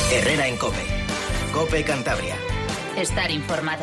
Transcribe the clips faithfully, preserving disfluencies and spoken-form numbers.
Herrera en COPE. COPE Cantabria. Estar informado.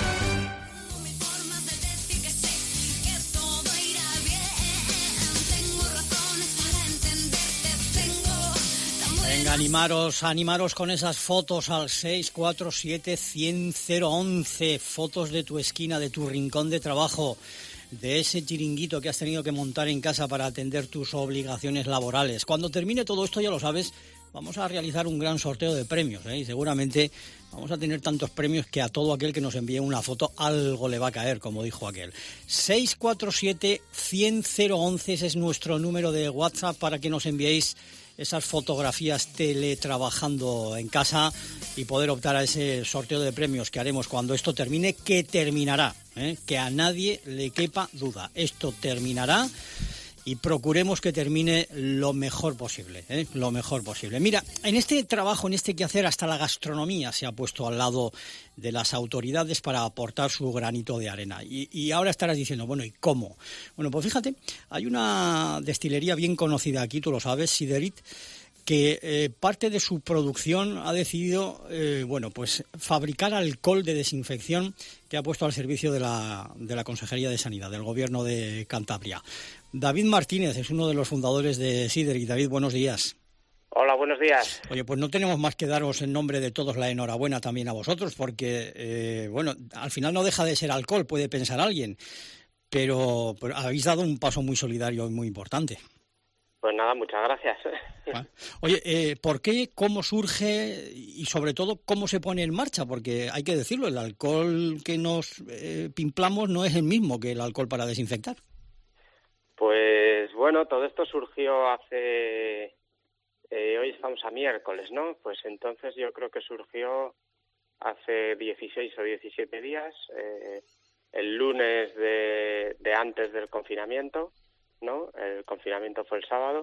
Venga, animaros, animaros con esas fotos al seis cuatro siete, cien, cero once, fotos de tu esquina, de tu rincón de trabajo, de ese chiringuito que has tenido que montar en casa para atender tus obligaciones laborales. Cuando termine todo esto, ya lo sabes, vamos a realizar un gran sorteo de premios, ¿eh? Y seguramente vamos a tener tantos premios que a todo aquel que nos envíe una foto algo le va a caer, como dijo aquel. seis cuatro siete, cien, cero once, ese es nuestro número de WhatsApp para que nos enviéis esas fotografías teletrabajando en casa y poder optar a ese sorteo de premios que haremos cuando esto termine, que terminará, ¿eh? Que a nadie le quepa duda. Esto terminará y procuremos que termine lo mejor posible, ¿eh? Lo mejor posible. Mira, en este trabajo, en este quehacer, hasta la gastronomía se ha puesto al lado de las autoridades para aportar su granito de arena. Y, y ahora estarás diciendo, bueno, ¿y cómo? Bueno, pues fíjate, hay una destilería bien conocida aquí, tú lo sabes, Siderit, que eh, parte de su producción ha decidido, eh, bueno, pues fabricar alcohol de desinfección que ha puesto al servicio de la, de la Consejería de Sanidad, del Gobierno de Cantabria. David Martínez es uno de los fundadores de Siderit. David, buenos días. Hola, buenos días. Oye, pues no tenemos más que daros en nombre de todos la enhorabuena también a vosotros, porque, eh, bueno, al final no deja de ser alcohol, puede pensar alguien, pero, pero habéis dado un paso muy solidario y muy importante. Pues nada, muchas gracias. Ah. Oye, eh, ¿por qué, cómo surge y sobre todo cómo se pone en marcha? Porque hay que decirlo, el alcohol que nos eh, pimplamos no es el mismo que el alcohol para desinfectar. Pues bueno, todo esto surgió hace... Eh, hoy estamos a miércoles, ¿no? Pues entonces yo creo que surgió hace dieciséis o diecisiete días, eh, el lunes de, de antes del confinamiento, ¿no? El confinamiento fue el sábado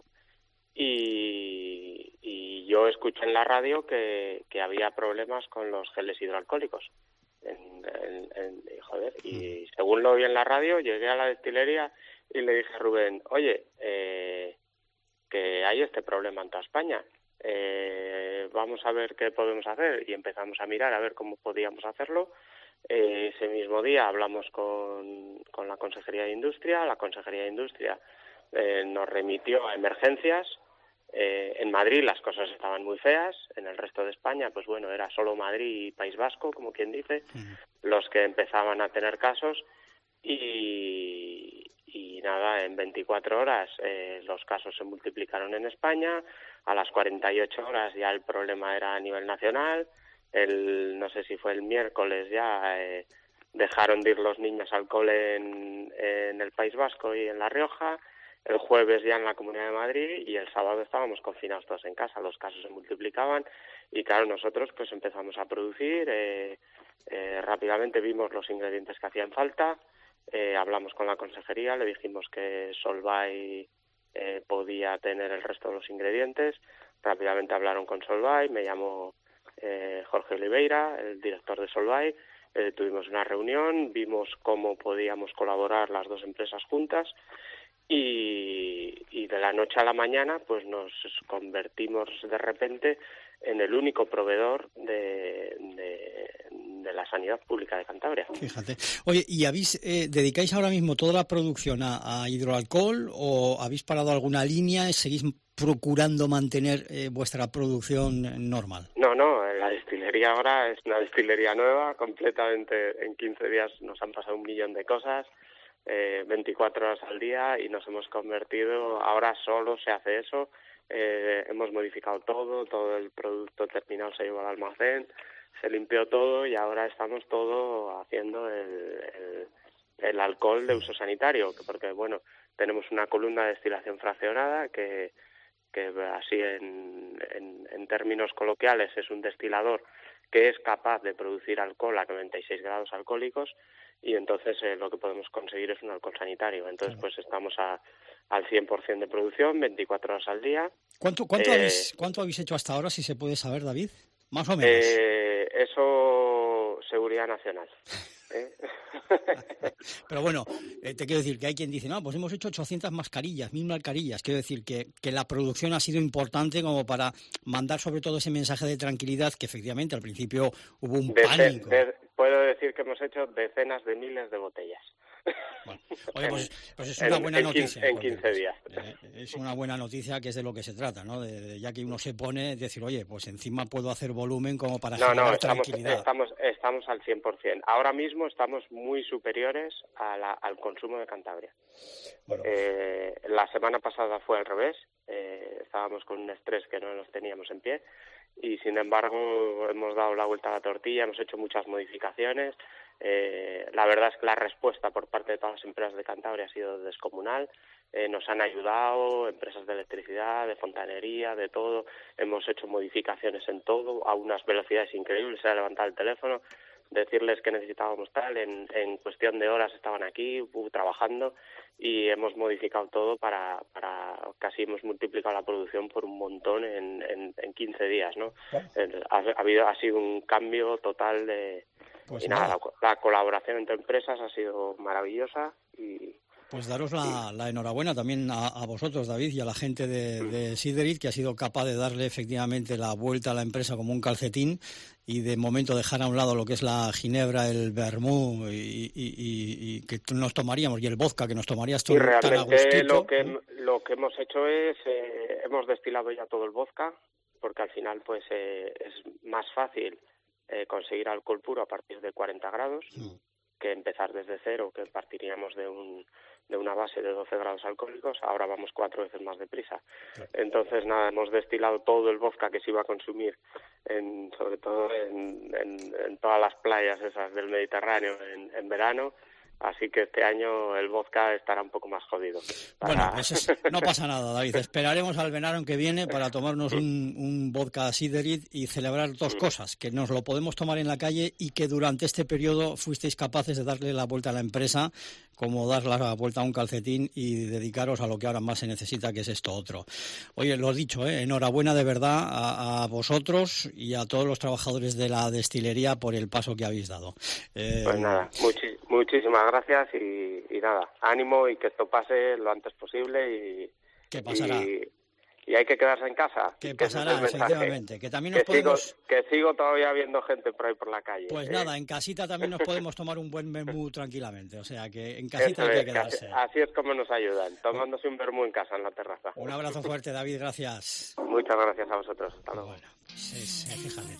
y, y yo escuché en la radio que, que había problemas con los geles hidroalcohólicos. En, en, en, y, joder, y según lo vi en la radio, llegué a la destilería y le dije a Rubén, oye, eh, que hay este problema en toda España, eh, vamos a ver qué podemos hacer, y empezamos a mirar a ver cómo podíamos hacerlo. Eh, ese mismo día hablamos con, con la Consejería de Industria, la Consejería de Industria eh, nos remitió a emergencias. Eh, en Madrid las cosas estaban muy feas, en el resto de España, pues bueno, era solo Madrid y País Vasco, como quien dice, uh-huh. los que empezaban a tener casos, y, y nada, en veinticuatro horas eh, los casos se multiplicaron en España, a las cuarenta y ocho horas ya el problema era a nivel nacional, el no sé si fue el miércoles ya eh, dejaron de ir los niños al cole en, en el País Vasco y en La Rioja, el jueves ya en la Comunidad de Madrid y el sábado estábamos confinados todos en casa, los casos se multiplicaban y claro, nosotros pues empezamos a producir, eh, eh, rápidamente vimos los ingredientes que hacían falta, eh, hablamos con la consejería, le dijimos que Solvay eh, podía tener el resto de los ingredientes, rápidamente hablaron con Solvay, me llamó eh, Jorge Oliveira, el director de Solvay, eh, tuvimos una reunión, vimos cómo podíamos colaborar las dos empresas juntas. Y, y de la noche a la mañana pues nos convertimos de repente en el único proveedor de, de, de la sanidad pública de Cantabria. Fíjate. Oye, ¿y habéis eh, dedicáis ahora mismo toda la producción a, a hidroalcohol o habéis parado alguna línea y seguís procurando mantener eh, vuestra producción normal? No, no, la destilería ahora es una destilería nueva, completamente en quince días nos han pasado un millón de cosas. Eh, veinticuatro horas al día y nos hemos convertido, ahora solo se hace eso, eh, hemos modificado todo, todo el producto terminado se llevó al almacén, se limpió todo y ahora estamos todo haciendo el, el, el alcohol de uso sanitario, porque bueno, tenemos una columna de destilación fraccionada que, que así en, en, en términos coloquiales es un destilador que es capaz de producir alcohol a noventa y seis grados alcohólicos y entonces eh, lo que podemos conseguir es un alcohol sanitario. Entonces pues estamos a, al cien por ciento de producción, veinticuatro horas al día. ¿Cuánto, cuánto, eh, habéis, ¿Cuánto habéis hecho hasta ahora, si se puede saber, David? Más o menos. Eh, eso, Seguridad Nacional. ¿eh? Pero bueno, eh, te quiero decir que hay quien dice, no, pues hemos hecho ochocientas mascarillas, mil mascarillas. Quiero decir que, que la producción ha sido importante como para mandar sobre todo ese mensaje de tranquilidad, que efectivamente al principio hubo un de, pánico. De, puedo decir que hemos hecho decenas de miles de botellas. Bueno, oye, pues, pues es una en, buena en noticia. quince, en quince días. Eh, es una buena noticia, que es de lo que se trata, ¿no? De, de, ya que uno se pone, decir, oye, pues encima puedo hacer volumen como para no, generar no, estamos, tranquilidad. Estamos, estamos al cien por ciento. Ahora mismo estamos muy superiores a la, al consumo de Cantabria. Bueno. Eh, la semana pasada fue al revés. Eh, estábamos con un estrés que no nos teníamos en pie y, sin embargo, hemos dado la vuelta a la tortilla, hemos hecho muchas modificaciones. Eh, la verdad es que la respuesta por parte de todas las empresas de Cantabria ha sido descomunal. Eh, nos han ayudado empresas de electricidad, de fontanería, de todo. Hemos hecho modificaciones en todo a unas velocidades increíbles. Se ha levantado el teléfono, decirles que necesitábamos tal, en, en cuestión de horas estaban aquí uh, trabajando y hemos modificado todo para, para casi hemos multiplicado la producción por un montón en, en, en quince días, ¿no? ¿Eh? Ha, ha habido ha sido un cambio total de pues y nada, nada la, la colaboración entre empresas ha sido maravillosa y pues daros la, la enhorabuena también a, a vosotros, David, y a la gente de, de Siderit, que ha sido capaz de darle efectivamente la vuelta a la empresa como un calcetín y de momento dejar a un lado lo que es la ginebra, el vermú y, y, y, y que nos tomaríamos, y el vodka que nos tomarías tú. Y realmente lo que, ¿eh? lo que hemos hecho es, eh, hemos destilado ya todo el vodka, porque al final pues eh, es más fácil eh, conseguir alcohol puro a partir de cuarenta grados. Sí. Que empezar desde cero, que partiríamos de un de una base de doce grados alcohólicos, ahora vamos cuatro veces más deprisa. Claro. Entonces, nada, hemos destilado todo el vodka que se iba a consumir, en, sobre todo en, en, en todas las playas esas del Mediterráneo en, en verano. Así que este año el vodka estará un poco más jodido. Para... Bueno, pues es, no pasa nada, David. Esperaremos al verano que viene para tomarnos un, un vodka Siderit y celebrar dos cosas. Que nos lo podemos tomar en la calle y que durante este periodo fuisteis capaces de darle la vuelta a la empresa, como dar la vuelta a un calcetín y dedicaros a lo que ahora más se necesita, que es esto otro. Oye, lo dicho, ¿eh? Enhorabuena de verdad a, a vosotros y a todos los trabajadores de la destilería por el paso que habéis dado. Eh... Pues nada, muchi- muchísimas gracias y, y nada, ánimo y que esto pase lo antes posible y... ¿Qué pasará? Y, y hay que quedarse en casa. ¿Qué que pasará, efectivamente? Que también nos que podemos... Sigo, que sigo todavía viendo gente por ahí por la calle. Pues ¿eh? nada, en casita también nos podemos tomar un buen vermú tranquilamente. O sea, que en casita Eso hay que quedarse. Así, así es como nos ayudan, tomándose un vermú en casa, en la terraza. Un abrazo fuerte, David, gracias. Muchas gracias a vosotros. Hasta luego. Bueno, pues es, fíjate.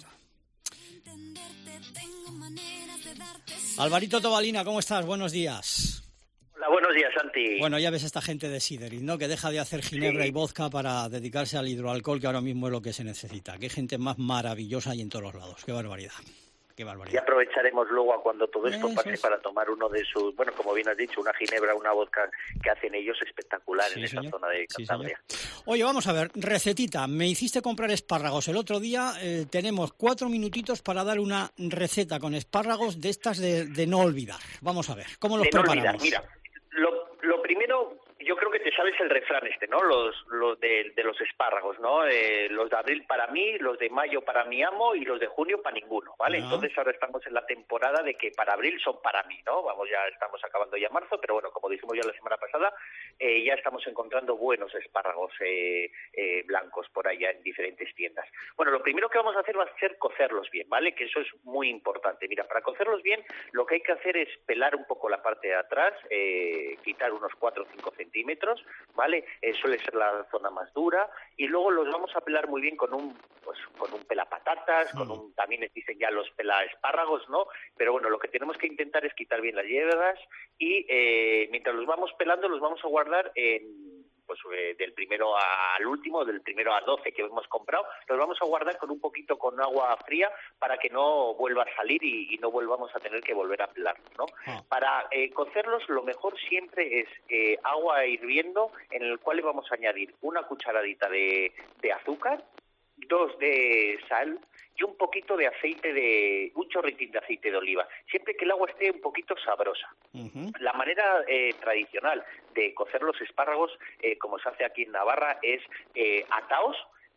Alvarito Tobalina, ¿cómo estás? Buenos días. Hola, buenos días, Santi. Bueno, ya ves esta gente de Siderit, ¿no? Que deja de hacer ginebra sí. y vodka para dedicarse al hidroalcohol, que ahora mismo es lo que se necesita. Qué gente más maravillosa hay en todos los lados. Qué barbaridad. Qué barbaridad. Y aprovecharemos luego a cuando todo esto Eso pase es. para tomar uno de sus, bueno, como bien has dicho, una ginebra, una vodka que hacen ellos espectacular sí, en esa señor. zona de Cantabria. Sí, Oye, vamos a ver, recetita. Me hiciste comprar espárragos el otro día. Eh, tenemos cuatro minutitos para dar una receta con espárragos de estas de, de no olvidar. Vamos a ver, ¿cómo los de no preparamos? Olvidar. Mira, lo, lo primero... Yo creo que te sabes el refrán este, ¿no? Los, los de, de los espárragos, ¿no? Eh, los de abril para mí, los de mayo para mi amo y los de junio para ninguno, ¿vale? No. Entonces ahora estamos en la temporada de que para abril son para mí, ¿no? Vamos, ya estamos acabando ya marzo, pero bueno, como dijimos ya la semana pasada, eh, ya estamos encontrando buenos espárragos eh, eh, blancos por allá en diferentes tiendas. Bueno, lo primero que vamos a hacer va a ser cocerlos bien, ¿vale? Que eso es muy importante. Mira, para cocerlos bien, lo que hay que hacer es pelar un poco la parte de atrás, eh, quitar unos cuatro o cinco centímetros, ¿vale? Eh, suele ser la zona más dura y luego los vamos a pelar muy bien con un pues con un pelapatatas, mm. con un también les dicen ya los pelaespárragos, ¿no? Pero bueno, lo que tenemos que intentar es quitar bien las hierbas y eh, mientras los vamos pelando los vamos a guardar en pues eh, del primero al último, del primero al doce que hemos comprado, los vamos a guardar con un poquito con agua fría para que no vuelva a salir y, y no volvamos a tener que volver a pelarlos, ¿no? Ah. Para eh, cocerlos lo mejor siempre es eh, agua hirviendo en el cual le vamos a añadir una cucharadita de, de azúcar, dos de sal y un poquito de aceite de, un chorritín de aceite de oliva, siempre que el agua esté un poquito sabrosa. Uh-huh. La manera eh, tradicional de cocer los espárragos, eh, como se hace aquí en Navarra, es eh, ataos,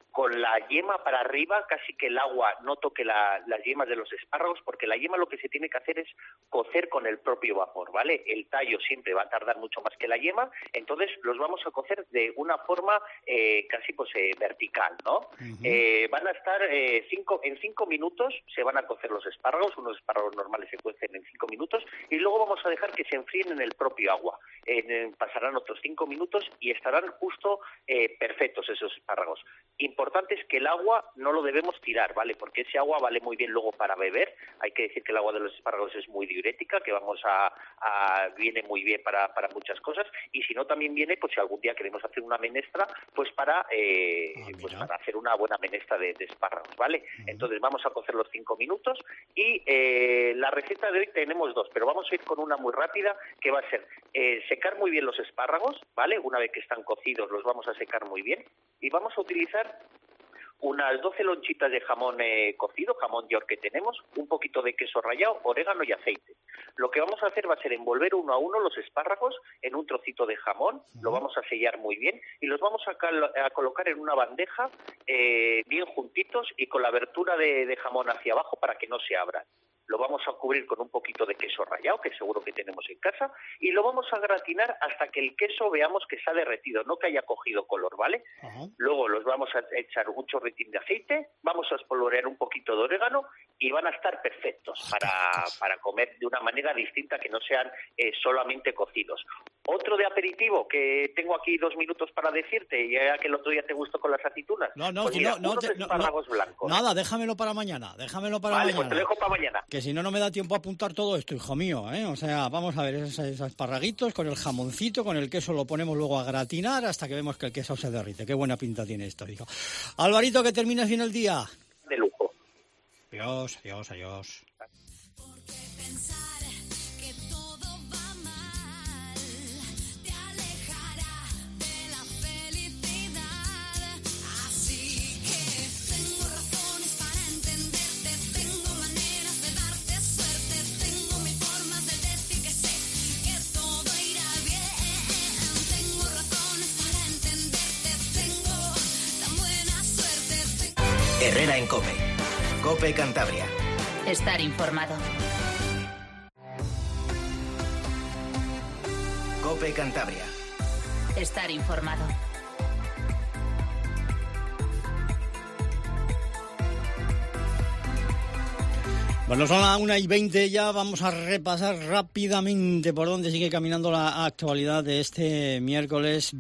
con la yema para arriba, casi que el agua no toque la, las yemas de los espárragos, porque la yema lo que se tiene que hacer es cocer con el propio vapor, ¿vale? El tallo siempre va a tardar mucho más que la yema, entonces los vamos a cocer de una forma eh, casi pues eh, vertical, ¿no? Uh-huh. Eh, van a estar eh, cinco, en cinco minutos se van a cocer los espárragos, unos espárragos normales se cuecen en cinco minutos, y luego vamos a dejar que se enfríen en el propio agua. Eh, eh, pasarán otros cinco minutos y estarán justo eh, perfectos esos espárragos. Importante es que el agua no lo debemos tirar, ¿vale? Porque ese agua vale muy bien luego para beber. Hay que decir que el agua de los espárragos es muy diurética, que vamos a, a viene muy bien para, para muchas cosas, y si no también viene, pues si algún día queremos hacer una menestra, pues para eh, ah, pues para hacer una buena menestra de, de espárragos, ¿vale? Uh-huh. Entonces vamos a cocer los cinco minutos y eh, la receta de hoy tenemos dos, pero vamos a ir con una muy rápida, que va a ser eh, secar muy bien los espárragos, ¿vale? Una vez que están cocidos los vamos a secar muy bien y vamos a utilizar unas doce lonchitas de jamón eh, cocido, jamón york que tenemos, un poquito de queso rallado, orégano y aceite. Lo que vamos a hacer va a ser envolver uno a uno los espárragos en un trocito de jamón, lo vamos a sellar muy bien y los vamos a, cal- a colocar en una bandeja eh, bien juntitos y con la abertura de, de jamón hacia abajo para que no se abran. Lo vamos a cubrir con un poquito de queso rallado, que seguro que tenemos en casa, y lo vamos a gratinar hasta que el queso veamos que se ha derretido, no que haya cogido color, ¿vale? Uh-huh. Luego los vamos a echar un chorritín de aceite, vamos a espolvorear un poquito de orégano y van a estar perfectos para, para comer de una manera distinta, que no sean eh, solamente cocidos. Otro de aperitivo que tengo aquí dos minutos para decirte, ya que el otro día te gustó con las aceitunas. No, no, pues mira, no, no, unos te, no, espárragos no, blancos. Nada, déjamelo para mañana, déjamelo para vale, mañana. Pues te lo dejo para mañana. Que si no, no me da tiempo a apuntar todo esto, hijo mío, ¿eh? O sea, vamos a ver esos, esos esparraguitos con el jamoncito, con el queso lo ponemos luego a gratinar hasta que vemos que el queso se derrite. Qué buena pinta tiene esto, hijo. Alvarito, que termines bien el día. De lujo. Adiós, adiós, adiós. Herrera en COPE. COPE Cantabria. Estar informado. COPE Cantabria. Estar informado. Bueno, son las una y veinte ya, vamos a repasar rápidamente por dónde sigue caminando la actualidad de este miércoles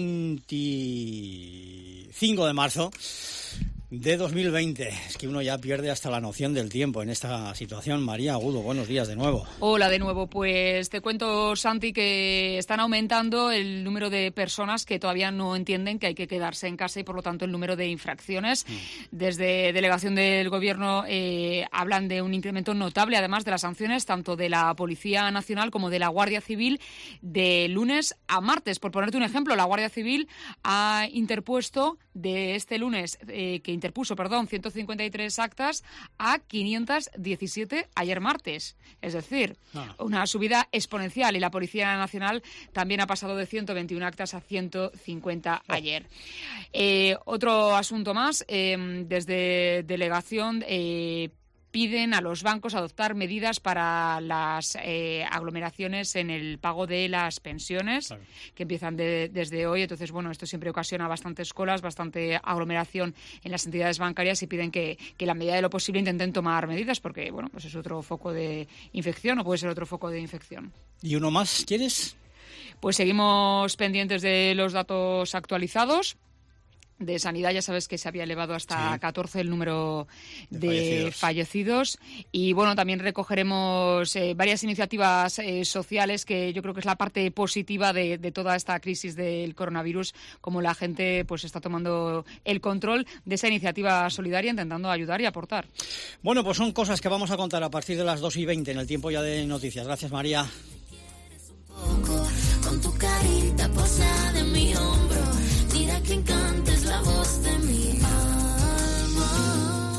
veinticinco de marzo de dos mil veinte. Es que uno ya pierde hasta la noción del tiempo en esta situación. María Agudo, buenos días de nuevo. Hola de nuevo. Pues te cuento, Santi, que están aumentando el número de personas que todavía no entienden que hay que quedarse en casa y, por lo tanto, el número de infracciones. Mm. Desde delegación del Gobierno eh, hablan de un incremento notable, además de las sanciones, tanto de la Policía Nacional como de la Guardia Civil, de lunes a martes. Por ponerte un ejemplo, la Guardia Civil ha interpuesto de este lunes, eh, que interpuso, perdón, ciento cincuenta y tres actas a quinientos diecisiete ayer martes. Es decir, ah. una subida exponencial. Y la Policía Nacional también ha pasado de ciento veintiuna actas a ciento cincuenta oh. ayer. Eh, otro asunto más, eh, desde delegación eh, piden a los bancos adoptar medidas para las eh, aglomeraciones en el pago de las pensiones, claro, que empiezan de, desde hoy. Entonces, bueno, esto siempre ocasiona bastantes colas, bastante aglomeración en las entidades bancarias y piden que, que la medida de lo posible intenten tomar medidas porque, bueno, pues es otro foco de infección o puede ser otro foco de infección. ¿Y uno más quieres? Pues seguimos pendientes de los datos actualizados. De Sanidad, ya sabes que se había elevado hasta sí. catorce el número de, de fallecidos. fallecidos. Y bueno, también recogeremos eh, varias iniciativas eh, sociales que yo creo que es la parte positiva de, de toda esta crisis del coronavirus, como la gente pues está tomando el control de esa iniciativa solidaria, intentando ayudar y aportar. Bueno, pues son cosas que vamos a contar a partir de las dos y veinte en el tiempo ya de noticias. Gracias, María. Con tu carita posada en mi hombro, mira que encantes la voz de mi alma.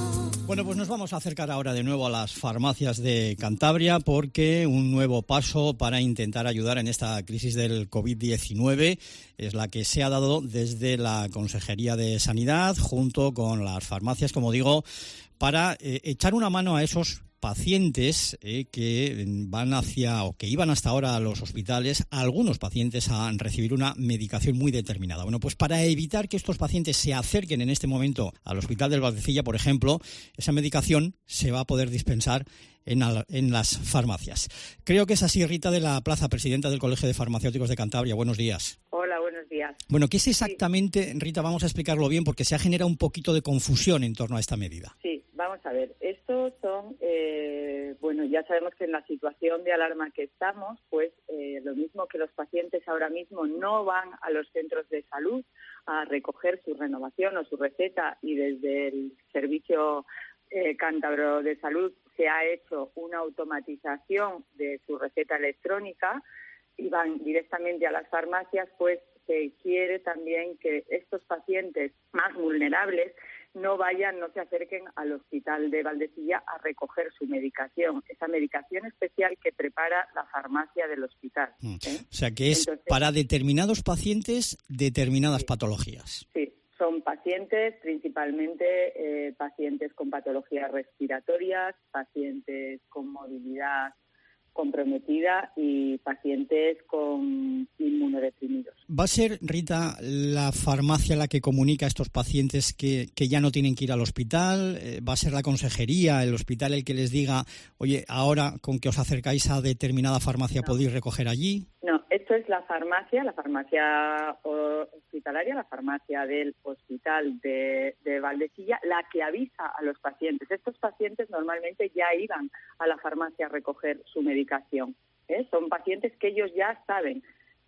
Bueno, pues nos vamos a acercar ahora de nuevo a las farmacias de Cantabria porque un nuevo paso para intentar ayudar en esta crisis del covid diecinueve es la que se ha dado desde la Consejería de Sanidad junto con las farmacias, como digo, para eh, echar una mano a esos pacientes eh, que van hacia o que iban hasta ahora a los hospitales, algunos pacientes a recibir una medicación muy determinada. Bueno, pues para evitar que estos pacientes se acerquen en este momento al Hospital del Valdecilla, por ejemplo, esa medicación se va a poder dispensar en, al, en las farmacias. Creo que es así, Rita de la Plaza, presidenta del Colegio de Farmacéuticos de Cantabria. Buenos días. Hola, buenos días. Bueno, ¿qué es exactamente, Rita? Vamos a explicarlo bien porque se ha generado un poquito de confusión en torno a esta medida. Sí, vamos a ver. Estos son, eh, bueno, ya sabemos que en la situación de alarma que estamos, pues eh, lo mismo que los pacientes ahora mismo no van a los centros de salud a recoger su renovación o su receta y desde el servicio eh, cántabro de salud se ha hecho una automatización de su receta electrónica y van directamente a las farmacias, pues se quiere también que estos pacientes más vulnerables no vayan, no se acerquen al Hospital de Valdecilla a recoger su medicación, esa medicación especial que prepara la farmacia del hospital. ¿eh? O sea, que es Entonces, para determinados pacientes, determinadas sí, patologías. Sí, son pacientes, principalmente eh, pacientes con patologías respiratorias, pacientes con movilidad comprometida y pacientes con inmunodeprimidos. ¿Va a ser, Rita, la farmacia la que comunica a estos pacientes que, que ya no tienen que ir al hospital? ¿Va a ser la consejería, el hospital el que les diga, oye, ahora con que os acercáis a determinada farmacia no. podéis recoger allí? No, esto es la farmacia, la farmacia hospitalaria, la farmacia del Hospital de, de Valdecilla, la que avisa a los pacientes. Estos pacientes normalmente ya iban a la farmacia a recoger su medicación. ¿eh? Son pacientes que ellos ya saben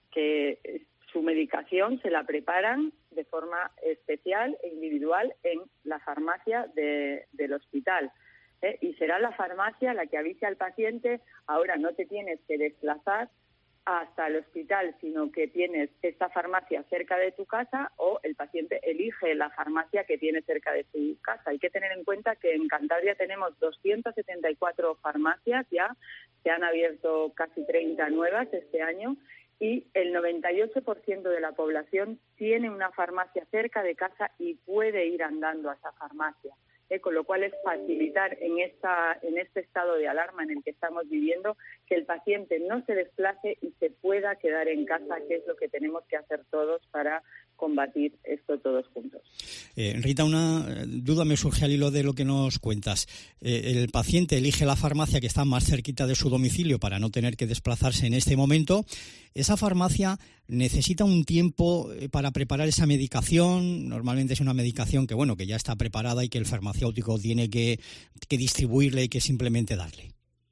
que su medicación se la preparan de forma especial e individual en la farmacia de, del hospital. ¿eh? Y será la farmacia la que avise al paciente, ahora no te tienes que desplazar hasta el hospital, sino que tienes esta farmacia cerca de tu casa o el paciente elige la farmacia que tiene cerca de su casa. Hay que tener en cuenta que en Cantabria tenemos doscientas setenta y cuatro farmacias ya, se han abierto casi treinta nuevas este año y el noventa y ocho por ciento de la población tiene una farmacia cerca de casa y puede ir andando a esa farmacia. Eh, con lo cual es facilitar en esta en este estado de alarma en el que estamos viviendo que el paciente no se desplace y se pueda quedar en casa, que es lo que tenemos que hacer todos para combatir esto todos juntos. Eh, Rita, una duda me surge al hilo de lo que nos cuentas. Eh, el paciente elige la farmacia que está más cerquita de su domicilio para no tener que desplazarse en este momento. ¿Esa farmacia necesita un tiempo para preparar esa medicación? Normalmente es una medicación que, bueno, que ya está preparada y que el farmacéutico tiene que, que distribuirle y que simplemente darle.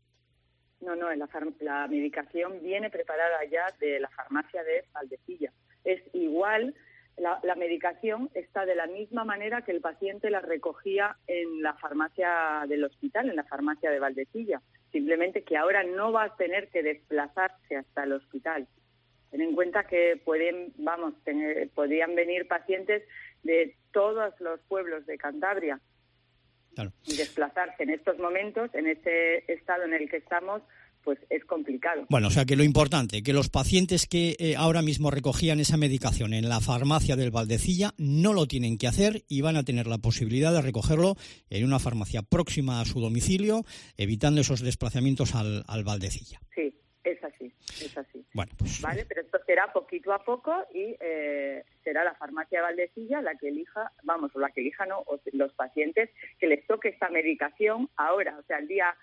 No, no, la, la medicación viene preparada ya de la farmacia de Valdecilla. Es igual, la, la medicación está de la misma manera que el paciente la recogía en la farmacia del hospital, en la farmacia de Valdecilla. Simplemente que ahora no va a tener que desplazarse hasta el hospital. Ten en cuenta que pueden, vamos, tener, podrían venir pacientes de todos los pueblos de Cantabria. Claro. Y desplazarse en estos momentos, en este estado en el que estamos, pues es complicado. Bueno, o sea que lo importante, que los pacientes que eh, ahora mismo recogían esa medicación en la farmacia del Valdecilla no lo tienen que hacer y van a tener la posibilidad de recogerlo en una farmacia próxima a su domicilio, evitando esos desplazamientos al, al Valdecilla. Sí, es así, es así. Bueno, pues... Vale, pero esto será poquito a poco y eh, será la farmacia de Valdecilla la que elija, vamos, o la que elijan ¿no? los pacientes que les toque esta medicación ahora, o sea, el día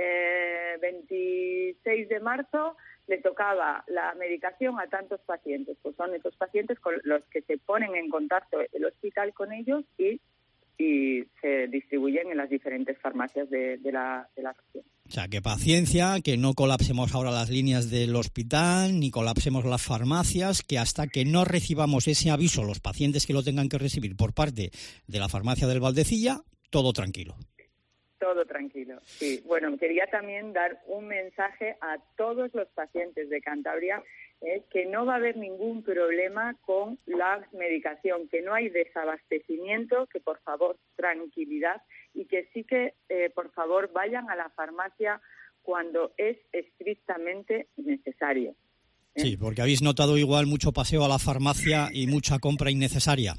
Eh, veintiséis de marzo le tocaba la medicación a tantos pacientes, pues son esos pacientes con los que se ponen en contacto el hospital con ellos y, y se distribuyen en las diferentes farmacias de, de, la, de la región. O sea, que paciencia, que no colapsemos ahora las líneas del hospital, ni colapsemos las farmacias, que hasta que no recibamos ese aviso, los pacientes que lo tengan que recibir por parte de la farmacia del Valdecilla, todo tranquilo. Todo tranquilo, sí. Bueno, quería también dar un mensaje a todos los pacientes de Cantabria ¿eh? Que no va a haber ningún problema con la medicación, que no hay desabastecimiento, que por favor, tranquilidad, y que sí que, eh, por favor, vayan a la farmacia cuando es estrictamente necesario. ¿eh? Sí, porque habéis notado igual mucho paseo a la farmacia y mucha compra innecesaria.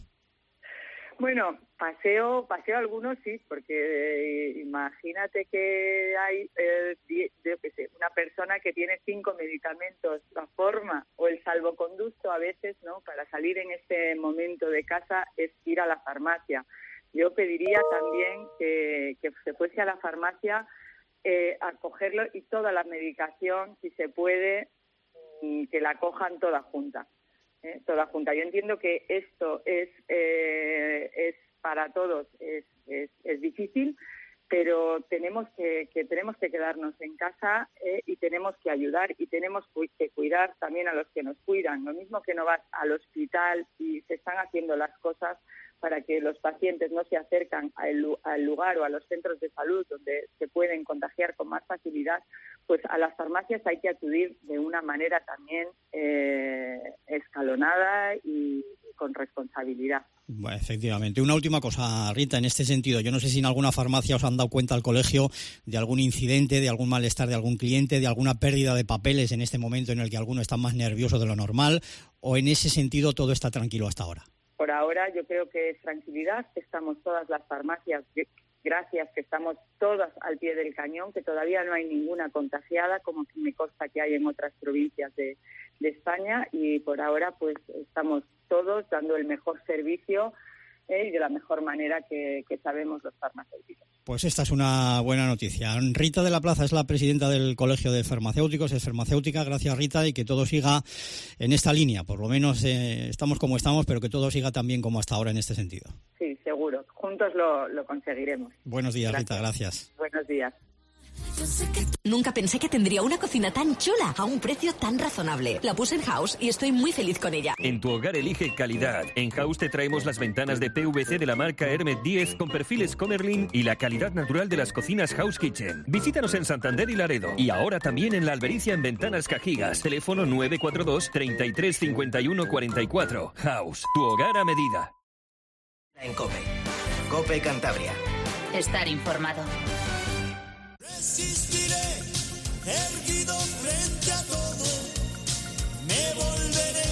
Bueno, paseo, paseo algunos sí, porque eh, imagínate que hay eh, die, yo qué sé, una persona que tiene cinco medicamentos, la forma o el salvoconducto a veces, ¿no? Para salir en este momento de casa es ir a la farmacia. Yo pediría también que, que se fuese a la farmacia eh, a cogerlo y toda la medicación, si se puede, que la cojan toda junta. Eh, toda junta. Yo entiendo que esto es eh, es para todos es, es, es difícil, pero tenemos que, que tenemos que quedarnos en casa eh, y tenemos que ayudar y tenemos que cuidar también a los que nos cuidan. Lo mismo que no vas al hospital y se están haciendo las cosas para que los pacientes no se acercan al, al lugar o a los centros de salud donde se pueden contagiar con más facilidad, pues a las farmacias hay que acudir de una manera también eh, escalonada y con responsabilidad. Bueno, efectivamente. Una última cosa, Rita, en este sentido. Yo no sé si en alguna farmacia os han dado cuenta al colegio de algún incidente, de algún malestar de algún cliente, de alguna pérdida de papeles en este momento en el que alguno está más nervioso de lo normal, o en ese sentido todo está tranquilo hasta ahora. Por ahora yo creo que es tranquilidad, estamos todas las farmacias, gracias, que estamos todas al pie del cañón, que todavía no hay ninguna contagiada, como me consta que hay en otras provincias de, de España, y por ahora pues estamos todos dando el mejor servicio eh, y de la mejor manera que, que sabemos los farmacéuticos. Pues esta es una buena noticia. Rita de la Plaza es la presidenta del Colegio de Farmacéuticos, es farmacéutica. Gracias, Rita, y que todo siga en esta línea. Por lo menos eh, estamos como estamos, pero que todo siga también como hasta ahora en este sentido. Sí, seguro. Juntos lo, lo conseguiremos. Buenos días, Gracias. Rita. Gracias. Buenos días. Nunca pensé que tendría una cocina tan chula a un precio tan razonable. La puse en House y estoy muy feliz con ella. En tu hogar elige calidad. En House te traemos las ventanas de P V C de la marca Hermet diez con perfiles Comerlin y la calidad natural de las cocinas House Kitchen. Visítanos en Santander y Laredo. Y ahora también en La Albericia en Ventanas Cajigas. Teléfono nueve cuatro dos, treinta y tres, cincuenta y uno, cuarenta y cuatro. House, tu hogar a medida. En COPE. COPE Cantabria. Estar informado. Resistiré, erguido frente a todo, me volveré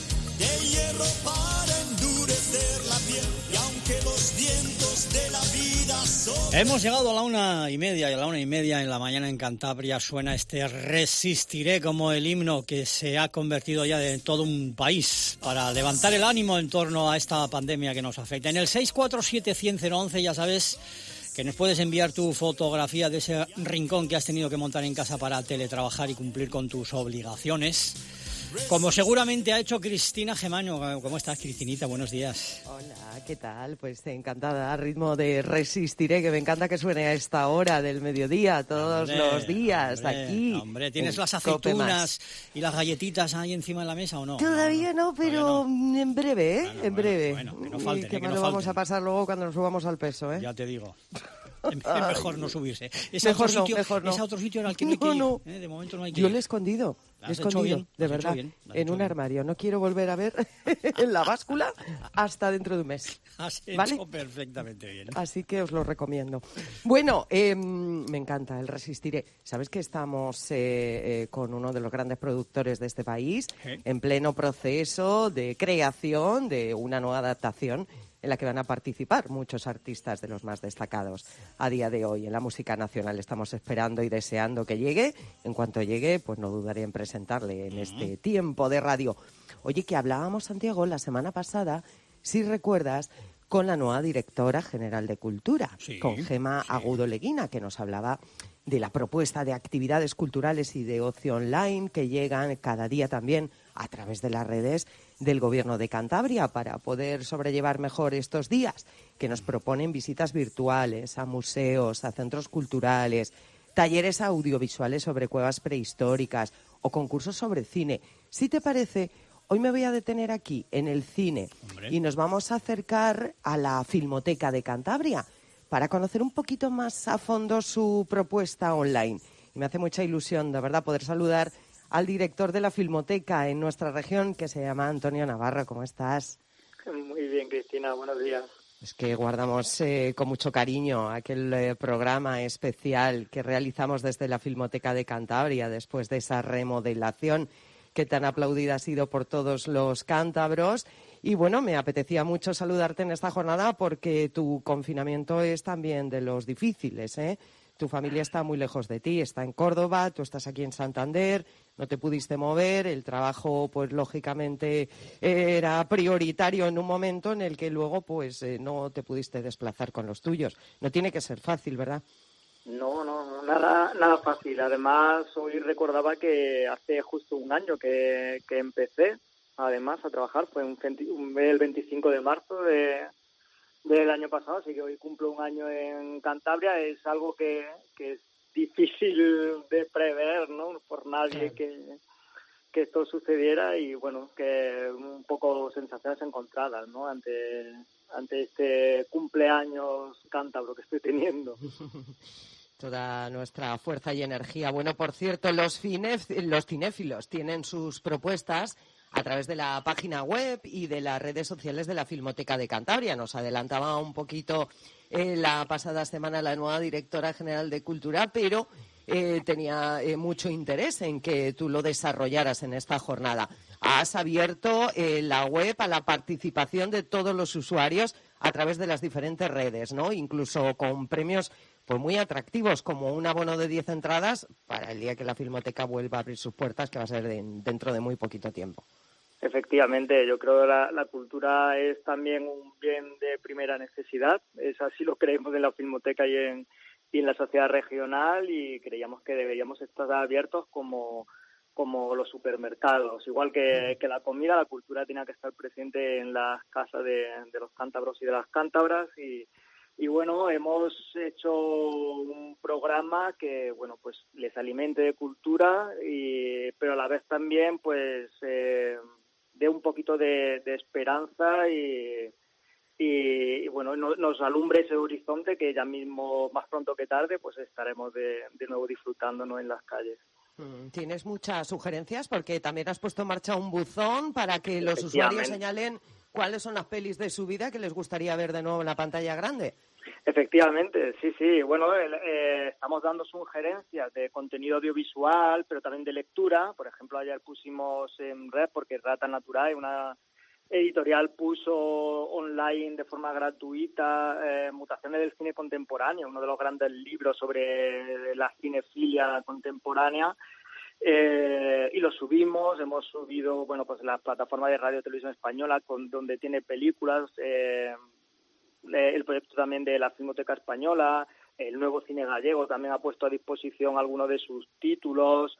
de hierro para endurecer la piel, y aunque los vientos de la vida son... Hemos llegado a la una y media, y a la una y media en la mañana en Cantabria suena este Resistiré como el himno que se ha convertido ya en todo un país para levantar el ánimo en torno a esta pandemia que nos afecta. En el seis cuatro siete, cien, cero once ya sabes que nos puedes enviar tu fotografía de ese rincón que has tenido que montar en casa para teletrabajar y cumplir con tus obligaciones. Como seguramente ha hecho Cristina Gemaño. ¿Cómo estás, Cristinita? Buenos días. Hola, ¿qué tal? Pues encantada, a ritmo de Resistiré, que me encanta que suene a esta hora del mediodía, todos hombre, los días, hombre, aquí. Hombre, ¿tienes las aceitunas y las galletitas ahí encima de la mesa o no? Todavía no, pero no. en breve, ¿eh? Bueno, en breve. Bueno, bueno, que no falten, y que eh, que me no lo falten. vamos a pasar luego cuando nos subamos al peso, ¿eh? Ya te digo. Es mejor no subirse. Es mejor, otro no, sitio, mejor no. Es otro sitio en el que no hay que ir. No, no. ¿eh? De momento no hay que Yo ir. lo he escondido. Lo he escondido, bien, de verdad, bien, en un bien. armario. No quiero volver a ver en la báscula hasta dentro de un mes. Has ¿vale? hecho perfectamente bien. Así que os lo recomiendo. Bueno, eh, me encanta el Resistiré. ¿Sabes que estamos eh, eh, con uno de los grandes productores de este país ¿Eh? en pleno proceso de creación de una nueva adaptación en la que van a participar muchos artistas de los más destacados a día de hoy en la música nacional? Estamos esperando y deseando que llegue. En cuanto llegue, pues no dudaré en presentarle en este tiempo de radio. Oye, que hablábamos, Santiago, la semana pasada, si recuerdas, con la nueva directora general de Cultura, sí, con Gema sí. Agudo Leguina, que nos hablaba de la propuesta de actividades culturales y de ocio online que llegan cada día también a través de las redes del Gobierno de Cantabria para poder sobrellevar mejor estos días, que nos proponen visitas virtuales a museos, a centros culturales, talleres audiovisuales sobre cuevas prehistóricas o concursos sobre cine. Si te parece, hoy me voy a detener aquí, en el cine, Hombre. y nos vamos a acercar a la Filmoteca de Cantabria para conocer un poquito más a fondo su propuesta online. Y me hace mucha ilusión, de verdad, poder saludar al director de la Filmoteca en nuestra región, que se llama Antonio Navarro. ¿Cómo estás? Muy bien, Cristina, buenos días. Es que guardamos eh, con mucho cariño aquel eh, programa especial que realizamos desde la Filmoteca de Cantabria después de esa remodelación que tan aplaudida ha sido por todos los cántabros. Y bueno, me apetecía mucho saludarte en esta jornada porque tu confinamiento es también de los difíciles, ¿eh? Tu familia está muy lejos de ti, está en Córdoba, tú estás aquí en Santander, no te pudiste mover, el trabajo pues lógicamente era prioritario en un momento en el que luego pues eh, no te pudiste desplazar con los tuyos. No tiene que ser fácil, ¿verdad? No, no, nada nada fácil. Además, hoy recordaba que hace justo un año que, que empecé, además, a trabajar. Fue un, un, el veinticinco de marzo de, del año pasado, así que hoy cumplo un año en Cantabria. Es algo que, que es difícil de prever, ¿no? Por nadie que, que esto sucediera y, bueno, que un poco sensaciones encontradas, ¿no? Ante, ante este cumpleaños cántabro que estoy teniendo. Toda nuestra fuerza y energía. Bueno, por cierto, los, cinef los cinéfilos tienen sus propuestas a través de la página web y de las redes sociales de la Filmoteca de Cantabria. Nos adelantaba un poquito eh, la pasada semana la nueva directora general de Cultura, pero eh, tenía eh, mucho interés en que tú lo desarrollaras en esta jornada. Has abierto eh, la web a la participación de todos los usuarios a través de las diferentes redes, ¿no? Incluso con premios pues muy atractivos, como un abono de diez entradas para el día que la Filmoteca vuelva a abrir sus puertas, que va a ser de, dentro de muy poquito tiempo. Efectivamente, yo creo que la, la cultura es también un bien de primera necesidad. Es así lo creemos en la Filmoteca y en, y en la sociedad regional, y creíamos que deberíamos estar abiertos como, como los supermercados. Igual que, que la comida, la cultura tiene que estar presente en las casas de, de los cántabros y de las cántabras. Y, y bueno, hemos hecho un programa que, bueno, pues les alimente de cultura, y, pero a la vez también, pues, eh, dé un poquito de, de esperanza y, y, y bueno, no, nos alumbre ese horizonte que ya mismo, más pronto que tarde, pues estaremos de, de nuevo disfrutándonos en las calles. ¿Tienes muchas sugerencias? Porque también has puesto en marcha un buzón para que los usuarios señalen cuáles son las pelis de su vida que les gustaría ver de nuevo en la pantalla grande. Efectivamente, sí, sí. Bueno, eh, estamos dando sugerencias de contenido audiovisual, pero también de lectura. Por ejemplo, ayer pusimos en red, porque Rata Natural, una editorial, puso online de forma gratuita eh, Mutaciones del cine contemporáneo, uno de los grandes libros sobre la cinefilia contemporánea. Eh, y lo subimos, hemos subido, bueno, pues la plataforma de Radio Televisión Española, con, donde tiene películas, eh, el proyecto también de la Filmoteca Española, el Nuevo Cine Gallego también ha puesto a disposición algunos de sus títulos,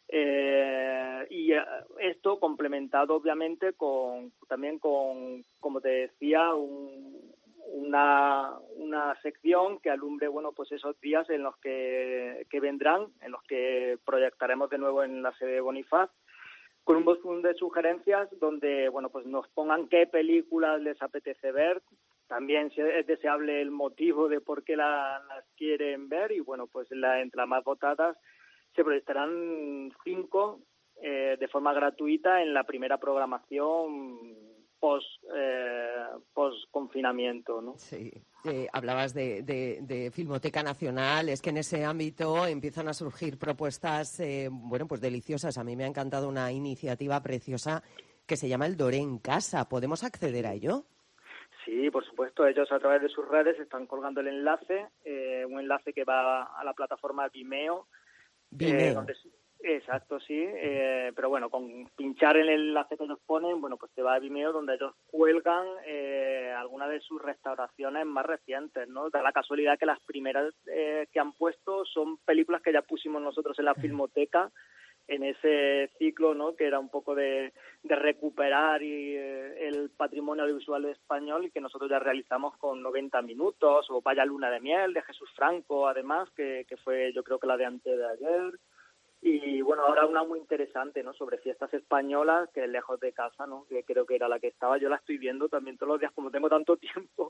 eh, y esto complementado obviamente con también con, como te decía, un, una una sección que alumbre, bueno, pues esos días en los que, que vendrán, en los que proyectaremos de nuevo en la sede de Bonifaz, con un buzón de sugerencias donde, bueno, pues nos pongan qué películas les apetece ver, también si es deseable el motivo de por qué la, las quieren ver, y bueno, pues la, entre las más votadas se proyectarán cinco eh, de forma gratuita en la primera programación post eh, post confinamiento, ¿no? Sí. Eh, hablabas de, de, de Filmoteca Nacional, es que en ese ámbito empiezan a surgir propuestas, eh, bueno, pues deliciosas. A mí me ha encantado una iniciativa preciosa que se llama El Doré en Casa. ¿Podemos acceder a ello? Sí, por supuesto. Ellos a través de sus redes están colgando el enlace, eh, un enlace que va a la plataforma Vimeo. Vimeo. Eh, donde, exacto, sí. Eh, pero bueno, con pinchar en el enlace que nos ponen, bueno, pues te va a Vimeo, donde ellos cuelgan eh, algunas de sus restauraciones más recientes, ¿no? Da la casualidad que las primeras eh, que han puesto son películas que ya pusimos nosotros en la Filmoteca, en ese ciclo, ¿no?, que era un poco de, de recuperar y, eh, el patrimonio audiovisual español, y que nosotros ya realizamos con noventa minutos, o Vaya Luna de Miel, de Jesús Franco, además, que, que fue, yo creo que la de antes de ayer. Y bueno, ahora una muy interesante, ¿no?, sobre fiestas españolas, que es Lejos de Casa, ¿no?, que creo que era la que estaba. Yo la estoy viendo también todos los días, como tengo tanto tiempo,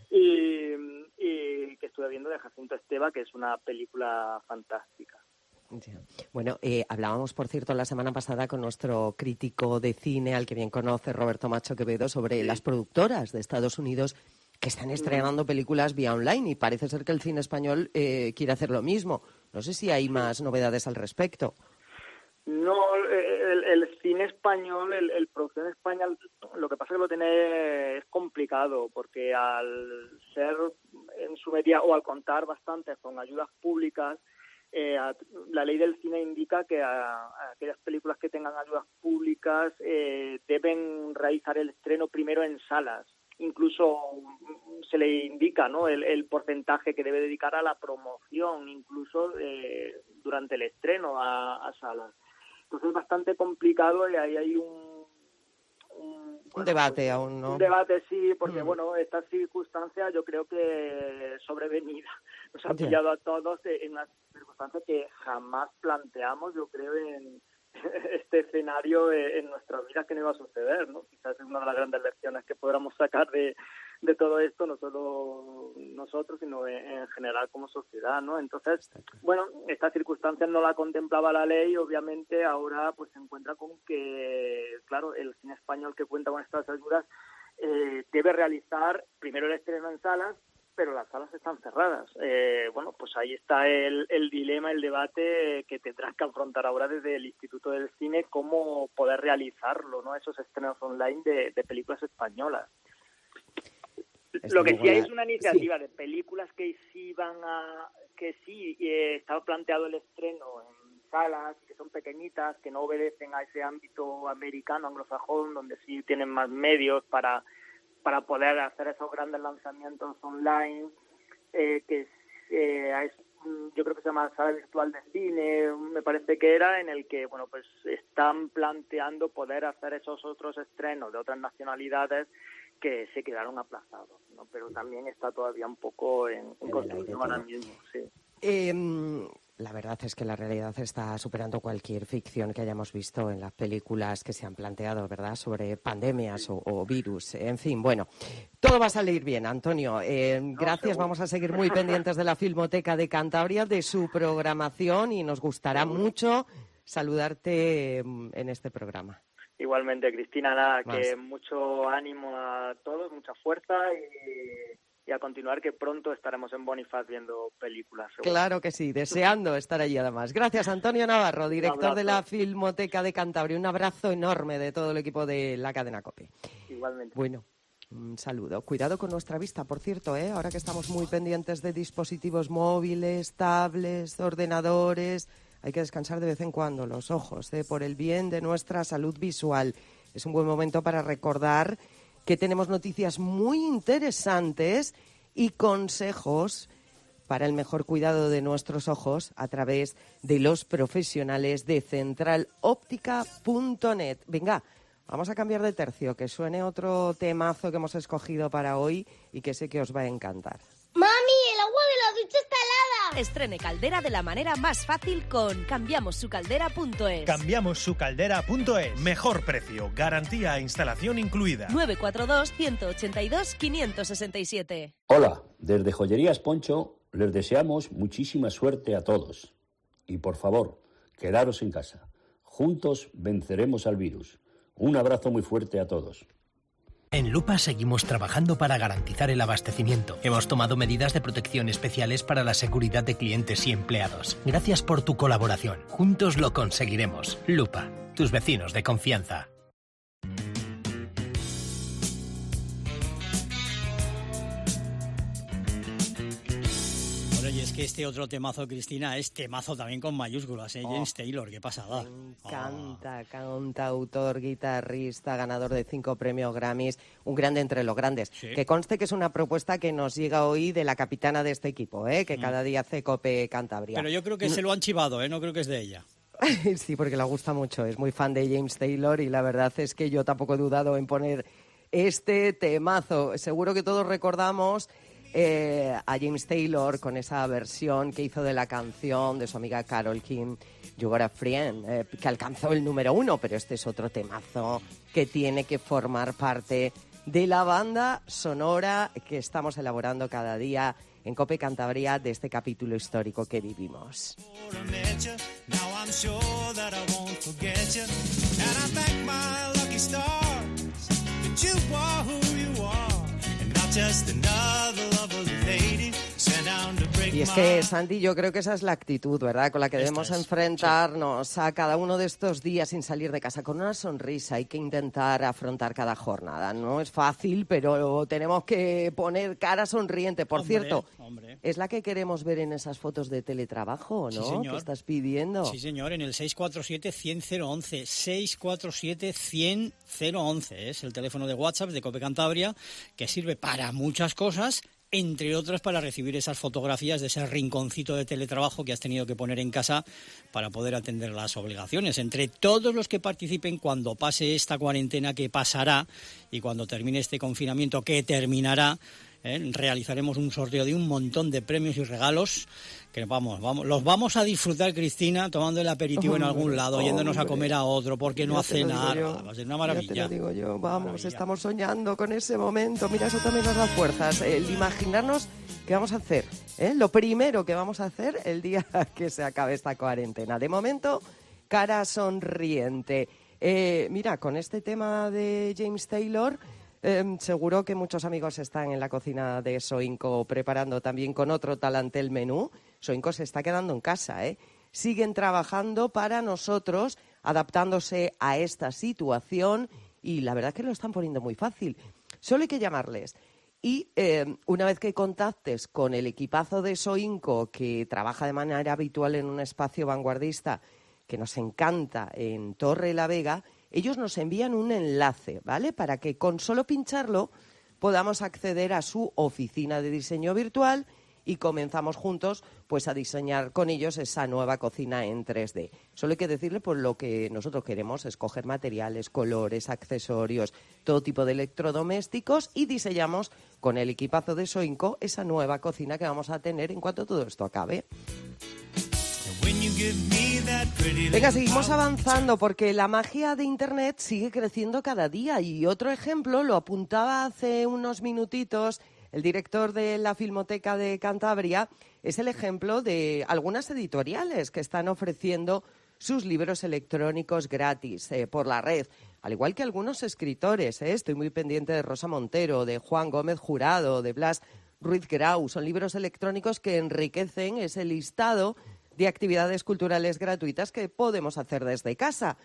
y, y que estuve viendo de Jacinto Esteva, que es una película fantástica. Ya. Bueno, eh, hablábamos, por cierto, la semana pasada con nuestro crítico de cine, al que bien conoce, Roberto Macho Quevedo, sobre las productoras de Estados Unidos que están estrenando películas vía online, y parece ser que el cine español eh, quiere hacer lo mismo. No sé si hay más novedades al respecto. No, el, el cine español, el, el producción español, lo que pasa es que lo tiene es complicado, porque al ser en su medida o al contar bastante con ayudas públicas, eh, a, la ley del cine indica que a, a aquellas películas que tengan ayudas públicas eh, deben realizar el estreno primero en salas. Incluso se le indica, ¿no?, el, el porcentaje que debe dedicar a la promoción, incluso eh, durante el estreno a, a salas. Entonces es bastante complicado y ahí hay un... Un, bueno, un debate pues, aún, ¿no? Un debate, sí, porque, mm. bueno, esta circunstancia yo creo que sobrevenida nos ha pillado a todos en una circunstancia que jamás planteamos, yo creo, en este escenario en nuestras vidas, que no iba a suceder, ¿no? Quizás es una de las grandes lecciones que podamos sacar de, de todo esto, no solo nosotros, sino en, en general como sociedad, ¿no? Entonces, bueno, esta circunstancia no la contemplaba la ley, obviamente ahora pues se encuentra con que, claro, el cine español que cuenta con estas ayudas eh, debe realizar primero el estreno en salas, pero las salas están cerradas. Eh, bueno, pues ahí está el, el dilema, el debate que tendrás que afrontar ahora desde el Instituto del Cine, cómo poder realizarlo, ¿no?, esos estrenos online de, de películas españolas. Este Lo que sí hay es una iniciativa sí. de películas que sí van a, que sí eh, estaba planteado el estreno en salas, que son pequeñitas, que no obedecen a ese ámbito americano, anglosajón, donde sí tienen más medios para para poder hacer esos grandes lanzamientos online, eh, que eh, es, yo creo que se llama Sala Virtual de Cine, me parece que era, en el que, bueno, pues están planteando poder hacer esos otros estrenos de otras nacionalidades que se quedaron aplazados, ¿no? Pero también está todavía un poco en, en construcción ahora mismo, sí. Eh, la verdad es que la realidad está superando cualquier ficción que hayamos visto en las películas que se han planteado, ¿verdad?, sobre pandemias o, o virus. En fin, bueno, todo va a salir bien, Antonio. Eh, no, gracias, seguro. Vamos a seguir muy pendientes de la Filmoteca de Cantabria, de su programación, y nos gustará mucho saludarte en este programa. Igualmente, Cristina, nada, Más. que mucho ánimo a todos, mucha fuerza y... y a continuar, que pronto estaremos en Bonifaz viendo películas. Seguro. Claro que sí, deseando estar allí además. Gracias, Antonio Navarro, director de la Filmoteca de Cantabria. Un abrazo enorme de todo el equipo de la cadena COPE. Igualmente. Bueno, un saludo. Cuidado con nuestra vista, por cierto, ¿eh? Ahora que estamos muy pendientes de dispositivos móviles, tablets, ordenadores, hay que descansar de vez en cuando los ojos, ¿eh? Por el bien de nuestra salud visual. Es un buen momento para recordar que tenemos noticias muy interesantes y consejos para el mejor cuidado de nuestros ojos a través de los profesionales de central óptica punto net. Venga, vamos a cambiar de tercio, que suene otro temazo que hemos escogido para hoy y que sé que os va a encantar. ¡Mami, el agua de la ducha está helada! Estrene caldera de la manera más fácil con cambiamos su caldera punto es. cambiamos su caldera punto es. Mejor precio, garantía e instalación incluida. nueve cuatro dos, uno ocho dos, cinco seis siete. Hola, desde Joyerías Poncho les deseamos muchísima suerte a todos. Y por favor, quedaros en casa. Juntos venceremos al virus. Un abrazo muy fuerte a todos. En Lupa seguimos trabajando para garantizar el abastecimiento. Hemos tomado medidas de protección especiales para la seguridad de clientes y empleados. Gracias por tu colaboración. Juntos lo conseguiremos. Lupa, tus vecinos de confianza. Y es que este otro temazo, Cristina, es temazo también con mayúsculas, ¿eh? Oh, James Taylor, qué pasada. Me encanta, oh. Cantautor, guitarrista, ganador de cinco premios Grammys, un grande entre los grandes. Sí. Que conste que es una propuesta que nos llega hoy de la capitana de este equipo, ¿eh? Que mm. cada día hace COPE Cantabria. Pero yo creo que mm. se lo han chivado, ¿eh? No creo que es de ella. Sí, porque le gusta mucho, es muy fan de James Taylor y la verdad es que yo tampoco he dudado en poner este temazo. Seguro que todos recordamos Eh, a James Taylor con esa versión que hizo de la canción de su amiga Carole King, You Got a Friend, eh, que alcanzó el número uno, pero este es otro temazo que tiene que formar parte de la banda sonora que estamos elaborando cada día en COPE Cantabria de este capítulo histórico que vivimos. Y es que, Santi, yo creo que esa es la actitud, ¿verdad?, con la que debemos es, enfrentarnos sí. a cada uno de estos días sin salir de casa. Con una sonrisa hay que intentar afrontar cada jornada. No es fácil, pero tenemos que poner cara sonriente. Por hombre, cierto, hombre. ¿es la que queremos ver en esas fotos de teletrabajo, no? Sí, señor. ¿Qué estás pidiendo? Sí, señor, en el seis cuatro siete, cien, cero once. seis cuatro siete, cien, cero once. Es el teléfono de WhatsApp de COPE Cantabria, que sirve para muchas cosas, entre otras para recibir esas fotografías de ese rinconcito de teletrabajo que has tenido que poner en casa para poder atender las obligaciones. Entre todos los que participen cuando pase esta cuarentena, que pasará, y cuando termine este confinamiento, que terminará, ¿eh? realizaremos un sorteo de un montón de premios y regalos que vamos, vamos, los vamos a disfrutar, Cristina, tomando el aperitivo hombre, en algún lado, hombre, yéndonos a comer a otro, porque no a cenar. Va a ser una maravilla. Ya te lo digo yo, vamos, maravilla. Estamos soñando con ese momento. Mira, eso también nos da fuerzas, el imaginarnos qué vamos a hacer, ¿eh? Lo primero que vamos a hacer el día que se acabe esta cuarentena. De momento, cara sonriente. Eh, mira, con este tema de James Taylor, Eh, seguro que muchos amigos están en la cocina de Soinco preparando también con otro talante el menú. Soinco se está quedando en casa, ¿eh? Siguen trabajando para nosotros, adaptándose a esta situación y la verdad es que lo están poniendo muy fácil. Solo hay que llamarles. Y eh, una vez que contactes con el equipazo de Soinco, que trabaja de manera habitual en un espacio vanguardista que nos encanta en Torre la Vega, ellos nos envían un enlace, ¿vale?, para que con solo pincharlo podamos acceder a su oficina de diseño virtual y comenzamos juntos pues a diseñar con ellos esa nueva cocina en tres D. Solo hay que decirle pues lo que nosotros queremos, escoger materiales, colores, accesorios, todo tipo de electrodomésticos y diseñamos con el equipazo de Soinco esa nueva cocina que vamos a tener en cuanto todo esto acabe. Venga, seguimos avanzando porque la magia de Internet sigue creciendo cada día y otro ejemplo lo apuntaba hace unos minutitos el director de la Filmoteca de Cantabria, es el ejemplo de algunas editoriales que están ofreciendo sus libros electrónicos gratis eh, por la red, al igual que algunos escritores. Eh. Estoy muy pendiente de Rosa Montero, de Juan Gómez Jurado, de Blas Ruiz Grau. Son libros electrónicos que enriquecen ese listado de actividades culturales gratuitas que podemos hacer desde casa.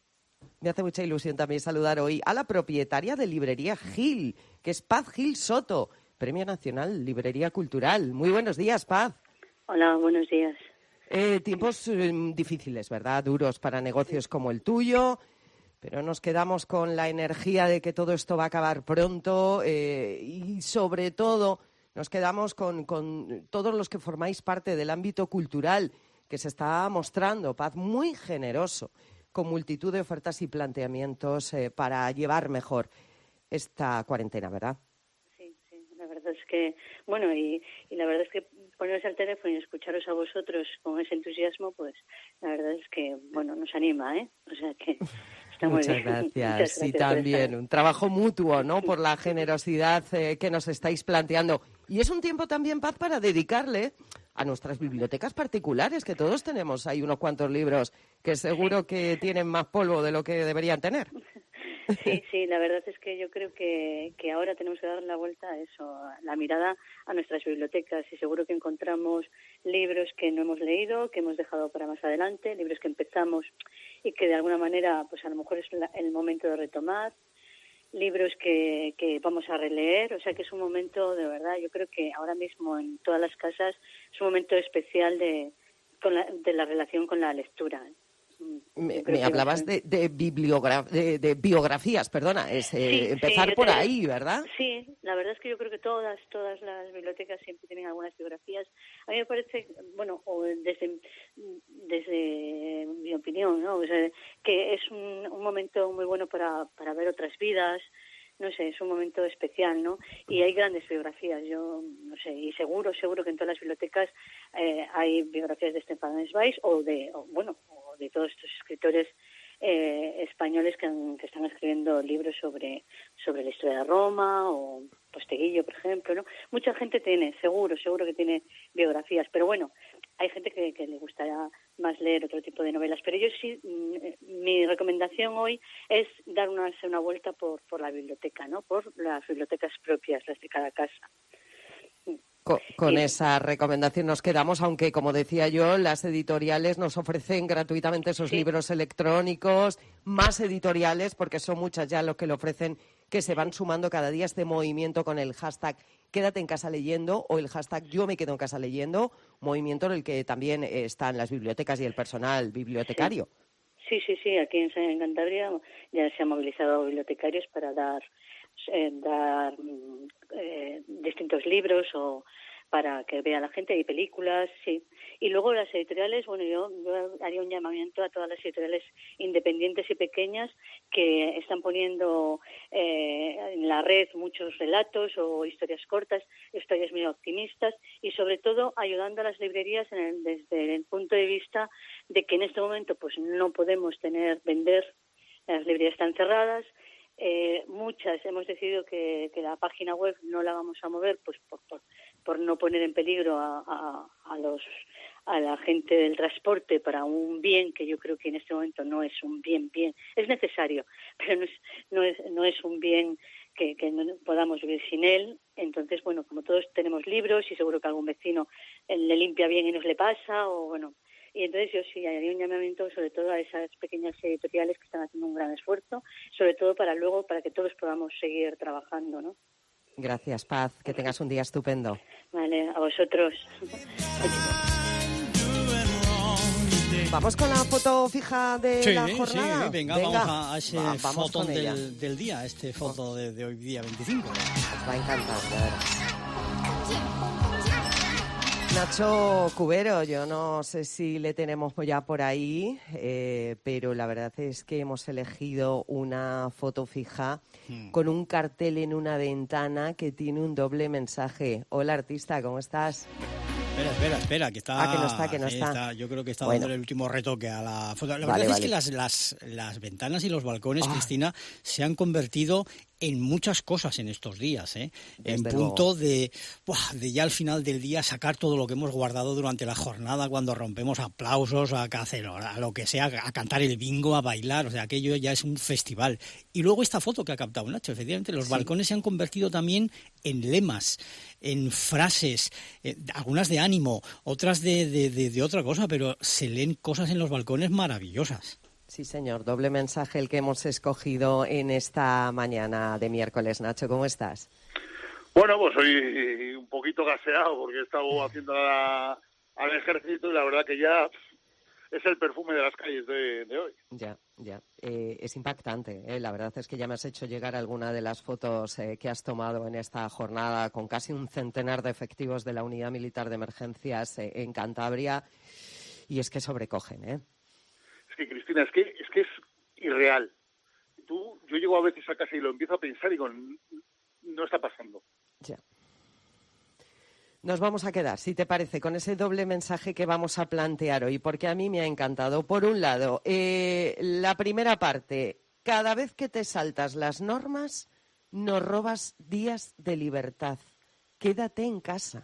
Me hace mucha ilusión también saludar hoy a la propietaria de Librería Gil, que es Paz Gil Soto, Premio Nacional Librería Cultural. Muy buenos días, Paz. Hola, buenos días. Eh, tiempos eh, difíciles, ¿verdad? Duros para negocios como el tuyo, pero nos quedamos con la energía de que todo esto va a acabar pronto eh, y sobre todo nos quedamos con, con todos los que formáis parte del ámbito cultural que se está mostrando, Paz, muy generoso, con multitud de ofertas y planteamientos eh, para llevar mejor esta cuarentena, ¿verdad? Sí, sí, la verdad es que, bueno, y, y la verdad es que poneros al teléfono y escucharos a vosotros con ese entusiasmo, pues la verdad es que, bueno, nos anima, ¿eh? O sea que... Muchas gracias. Muchas gracias. Y también un trabajo mutuo, ¿no?, por la generosidad eh, que nos estáis planteando. Y es un tiempo también, Paz, para dedicarle a nuestras bibliotecas particulares, que todos tenemos ahí unos cuantos libros que seguro que tienen más polvo de lo que deberían tener. Sí, sí, la verdad es que yo creo que, que ahora tenemos que dar la vuelta a eso, la mirada a nuestras bibliotecas, y seguro que encontramos libros que no hemos leído, que hemos dejado para más adelante, libros que empezamos y que de alguna manera pues a lo mejor es la, el momento de retomar, libros que, que vamos a releer, o sea que es un momento de verdad, yo creo que ahora mismo en todas las casas es un momento especial de, con la, de la relación con la lectura. Me, me hablabas de, de, bibliogra- de, de biografías, perdona, es eh, sí, empezar sí, por te... ahí, ¿verdad? Sí, la verdad es que yo creo que todas todas las bibliotecas siempre tienen algunas biografías. A mí me parece, bueno, o desde desde mi opinión, ¿no? O sea, que es un, un momento muy bueno para, para ver otras vidas. No sé, es un momento especial, ¿no? Y hay grandes biografías, yo no sé, y seguro, seguro que en todas las bibliotecas eh, hay biografías de Stefan Zweig o de, o, bueno, o de todos estos escritores eh, españoles que, han, que están escribiendo libros sobre, sobre la historia de Roma o Posteguillo, por ejemplo, ¿no? Mucha gente tiene, seguro, seguro que tiene biografías, pero bueno, hay gente que, que le gustaría más leer otro tipo de novelas, pero yo sí, mi recomendación hoy es dar una, una vuelta por, por la biblioteca, ¿no? Por las bibliotecas propias, las de cada casa. Con, con esa recomendación nos quedamos, aunque, como decía yo, las editoriales nos ofrecen gratuitamente esos sí. libros electrónicos, más editoriales, porque son muchas ya los que lo ofrecen, que se van sumando cada día este movimiento con el hashtag Quédate en casa leyendo o el hashtag Yo me quedo en casa leyendo, movimiento en el que también están las bibliotecas y el personal bibliotecario. Sí, sí, sí, aquí en, en Cantabria ya se han movilizado bibliotecarios para dar, eh, dar eh, distintos libros o para que vea la gente, y películas, sí. Y luego las editoriales, bueno, yo, yo haría un llamamiento a todas las editoriales independientes y pequeñas que están poniendo eh, en la red muchos relatos o historias cortas, historias muy optimistas, y sobre todo ayudando a las librerías en el, desde el punto de vista de que en este momento pues no podemos tener, vender, las librerías están cerradas. Eh, muchas hemos decidido que, que la página web no la vamos a mover pues por, por, por no poner en peligro a, a, a los a la gente del transporte para un bien que yo creo que en este momento no es un bien bien es necesario, pero no es no es no es un bien que, que no podamos vivir sin él. Entonces, bueno, como todos tenemos libros y seguro que algún vecino le limpia bien y nos le pasa, o bueno. Y entonces yo sí haría un llamamiento sobre todo a esas pequeñas editoriales que están haciendo un gran esfuerzo, sobre todo para luego, para que todos podamos seguir trabajando, ¿no? Gracias, Paz. Que tengas un día estupendo. Vale, a vosotros. Vamos con la foto fija de sí, la jornada. Sí, venga, venga. vamos a, a ese Va, vamos foto del, del día, este foto de, de hoy día veinticinco. Os va a encantar, ya verás. Nacho Cubero, yo no sé si le tenemos ya por ahí, eh, pero la verdad es que hemos elegido una foto fija hmm. con un cartel en una ventana que tiene un doble mensaje. Hola, artista, ¿cómo estás? Espera, espera, espera, que está... Ah, que no está, que no está. está yo creo que está bueno. dándole el último retoque a la foto. La vale, verdad vale. es que las, las, las ventanas y los balcones, ah. Cristina, se han convertido en muchas cosas en estos días, ¿eh? En punto de, buah, de ya al final del día sacar todo lo que hemos guardado durante la jornada, cuando rompemos aplausos, a cacerola, a lo que sea, a cantar el bingo, a bailar, o sea, aquello ya es un festival. Y luego esta foto que ha captado Nacho, efectivamente, los sí. balcones se han convertido también en lemas, en frases, eh, algunas de ánimo, otras de, de, de, de otra cosa, pero se leen cosas en los balcones maravillosas. Sí, señor, doble mensaje el que hemos escogido en esta mañana de miércoles. Nacho, ¿cómo estás? Bueno, pues soy un poquito gaseado porque he estado haciendo la, al ejército y la verdad que ya es el perfume de las calles de, de hoy. Ya, ya. Eh, es impactante, ¿eh? La verdad es que ya me has hecho llegar alguna de las fotos eh, que has tomado en esta jornada con casi un centenar de efectivos de la Unidad Militar de Emergencias eh, en Cantabria, y es que sobrecogen, ¿eh? Es que, Cristina, es que es que es irreal. Tú, yo llego a veces a casa y lo empiezo a pensar y digo, no está pasando. Ya. Nos vamos a quedar, si te parece, con ese doble mensaje que vamos a plantear hoy, porque a mí me ha encantado. Por un lado, eh, la primera parte, cada vez que te saltas las normas, nos robas días de libertad. Quédate en casa.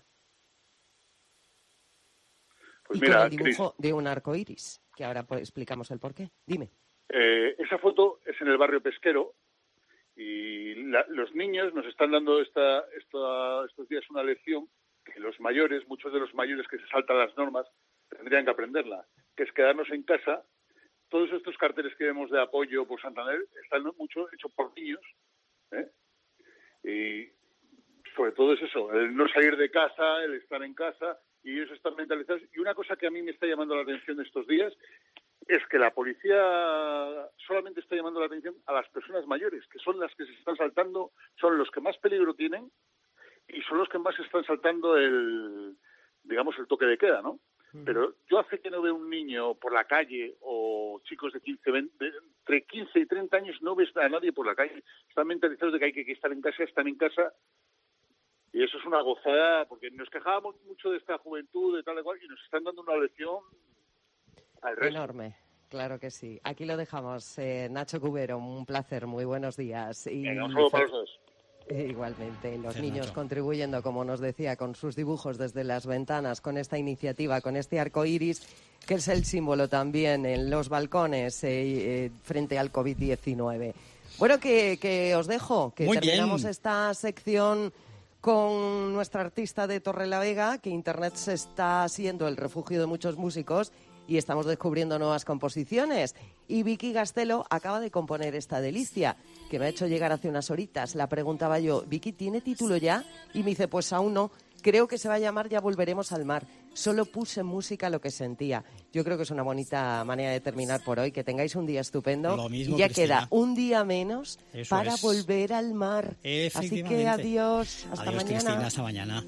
Pues y mira, con el dibujo Chris, de un arco iris, que ahora pues, explicamos el porqué. Dime. Eh, esa foto es en el barrio pesquero y la, los niños nos están dando esta, esta, estos días una lección que los mayores, muchos de los mayores que se saltan las normas, tendrían que aprenderla, que es quedarnos en casa. Todos estos carteles que vemos de apoyo por Santander están mucho hechos por niños, ¿eh? Y sobre todo es eso, el no salir de casa, el estar en casa, y ellos están mentalizados. Y una cosa que a mí me está llamando la atención estos días es que la policía solamente está llamando la atención a las personas mayores, que son las que se están saltando, son los que más peligro tienen y son los que más están saltando el, digamos, el toque de queda, ¿no? Uh-huh. Pero yo hace que no veo un niño por la calle o chicos de quince, veinte, entre quince y treinta años no ves a nadie por la calle. Están mentalizados de que hay que estar en casa, están en casa. Y eso es una gozada, porque nos quejábamos mucho de esta juventud, de tal y cual, y nos están dando una lección al resto. Enorme. Claro que sí. Aquí lo dejamos. Eh, Nacho Cubero, un placer. Muy buenos días. Y Venga, un saludo para los dos. Igualmente, los Sí, niños Nacho. contribuyendo, como nos decía, con sus dibujos desde las ventanas, con esta iniciativa, con este arco iris, que es el símbolo también en los balcones eh, eh, frente al COVID diecinueve. Bueno, que, que os dejo, que Muy terminamos bien. esta sección con nuestra artista de Torrelavega, que Internet se está siendo el refugio de muchos músicos y estamos descubriendo nuevas composiciones. Y Vicky Gastelo acaba de componer esta delicia, que me ha hecho llegar hace unas horitas. La preguntaba yo, Vicky, ¿tiene título ya? Y me dice, pues aún no. Creo que se va a llamar Ya volveremos al mar. Solo puse música lo que sentía. Yo creo que es una bonita manera de terminar por hoy. Que tengáis un día estupendo. Lo mismo, y ya Cristina. queda un día menos Eso para es. volver al mar. Así Efectivamente. que adiós. Hasta Adiós, mañana. Cristina, hasta mañana.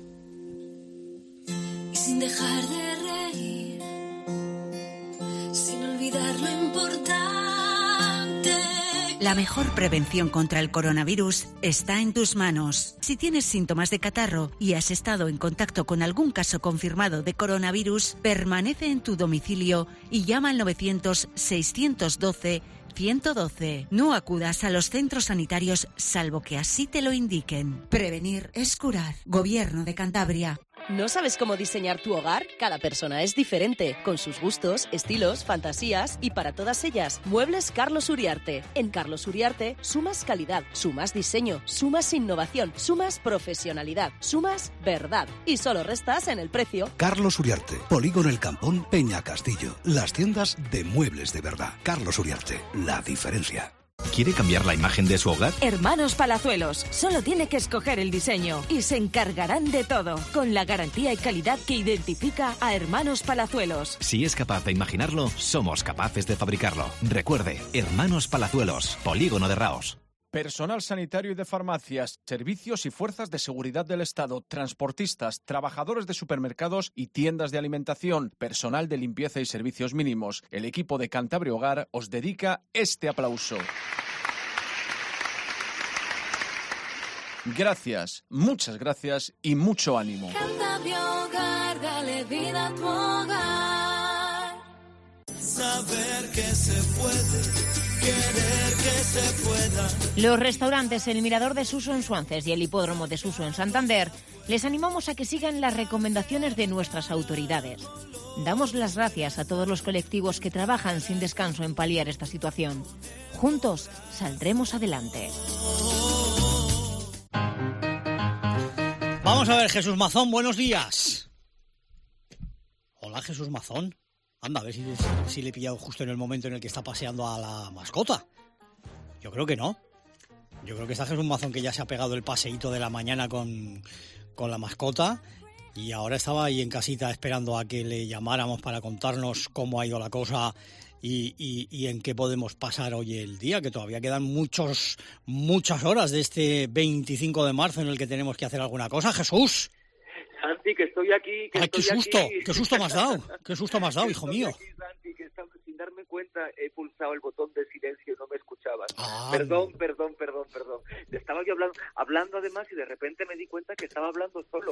Y sin dejar de reír, sin olvidar lo importante. La mejor prevención contra el coronavirus está en tus manos. Si tienes síntomas de catarro y has estado en contacto con algún caso confirmado de coronavirus, permanece en tu domicilio y llama al novecientos, seiscientos doce, ciento doce. No acudas a los centros sanitarios salvo que así te lo indiquen. Prevenir es curar. Gobierno de Cantabria. ¿No sabes cómo diseñar tu hogar? Cada persona es diferente, con sus gustos, estilos, fantasías y para todas ellas, Muebles Carlos Uriarte. En Carlos Uriarte sumas calidad, sumas diseño, sumas innovación, sumas profesionalidad, sumas verdad y solo restas en el precio. Carlos Uriarte, Polígono El Campón, Peña Castillo. Las tiendas de muebles de verdad. Carlos Uriarte, la diferencia. ¿Quiere cambiar la imagen de su hogar? Hermanos Palazuelos, solo tiene que escoger el diseño y se encargarán de todo, con la garantía y calidad que identifica a Hermanos Palazuelos. Si es capaz de imaginarlo, somos capaces de fabricarlo. Recuerde, Hermanos Palazuelos, Polígono de Raos. Personal sanitario y de farmacias, servicios y fuerzas de seguridad del Estado, transportistas, trabajadores de supermercados y tiendas de alimentación, personal de limpieza y servicios mínimos. El equipo de Cantabria Hogar os dedica este aplauso. Gracias, muchas gracias y mucho ánimo. Cantabria Hogar, dale vida a tu hogar. Saber que se puede. Querer que se pueda. Los restaurantes El Mirador de Suso en Suances y el Hipódromo de Suso en Santander les animamos a que sigan las recomendaciones de nuestras autoridades. Damos las gracias a todos los colectivos que trabajan sin descanso en paliar esta situación. Juntos saldremos adelante. Vamos a ver, Jesús Mazón, buenos días. Hola, Jesús Mazón. Anda, a ver si, si le he pillado justo en el momento en el que está paseando a la mascota. Yo creo que no. Yo creo que está Jesús Mazón, que ya se ha pegado el paseíto de la mañana con, con la mascota y ahora estaba ahí en casita esperando a que le llamáramos para contarnos cómo ha ido la cosa y, y, y en qué podemos pasar hoy el día, que todavía quedan muchos, muchas horas de este veinticinco de marzo en el que tenemos que hacer alguna cosa. ¡Jesús! Santi, que estoy aquí. Que ¡Ay, qué estoy susto! aquí. ¡Qué susto me has dado! ¡Qué susto me has dado, Que hijo estoy mío! aquí, Santi, que estaba- sin darme cuenta he pulsado el botón de silencio y no me escuchabas. Ah. Perdón, perdón, perdón, perdón. Estaba yo hablando, hablando además y de repente me di cuenta que estaba hablando solo.